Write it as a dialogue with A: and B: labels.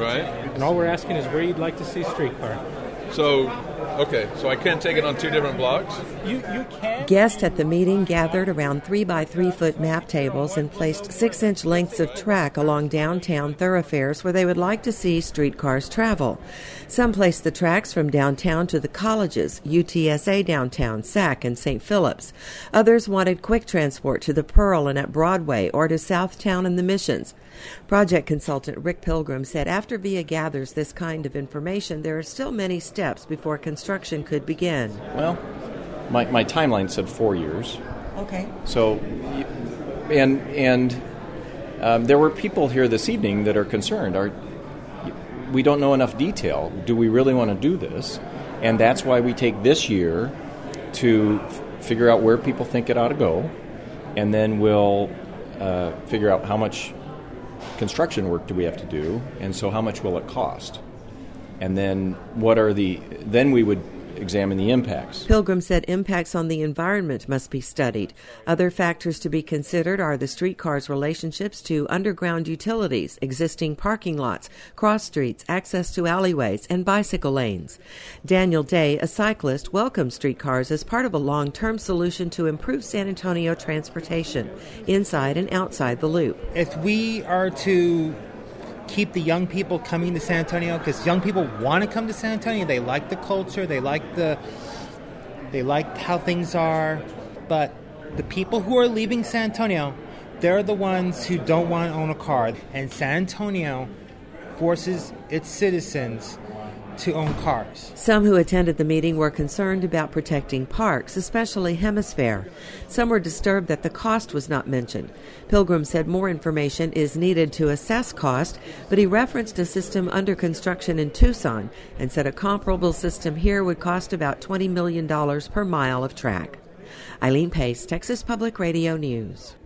A: Right.
B: And all we're asking is where you'd like to see streetcar.
A: So I can't take it on two different blocks?
B: You can.
C: Guests at the meeting gathered around 3-by-3-foot map tables and placed 6-inch lengths of track along downtown thoroughfares where they would like to see streetcars travel. Some placed the tracks from downtown to the colleges, UTSA downtown, SAC, and St. Phillips. Others wanted quick transport to the Pearl and at Broadway or to Southtown and the Missions. Project consultant Rick Pilgrim said after VIA gathers this kind of information, there are still many steps before construction could begin.
D: Well, my timeline said 4 years.
C: Okay.
D: So, and there were people here this evening that are concerned. We don't know enough detail. Do we really want to do this? And that's why we take this year to figure out where people think it ought to go, and then we'll figure out how much construction work do we have to do, and so how much will it cost? And then then we would examine the impacts.
C: Pilgrim said impacts on the environment must be studied. Other factors to be considered are the streetcar's relationships to underground utilities, existing parking lots, cross streets, access to alleyways, and bicycle lanes. Daniel Day, a cyclist, welcomes streetcars as part of a long-term solution to improve San Antonio transportation, inside and outside the loop.
B: If we are to keep the young people coming to San Antonio, because young people want to come to San Antonio. They like the culture. They like how things are. But the people who are leaving San Antonio, they're the ones who don't want to own a car. And San Antonio forces its citizens to own cars.
C: Some who attended the meeting were concerned about protecting parks, especially Hemisphere. Some were disturbed that the cost was not mentioned. Pilgrim said more information is needed to assess cost, but he referenced a system under construction in Tucson and said a comparable system here would cost about $20 million per mile of track. Eileen Pace, Texas Public Radio News.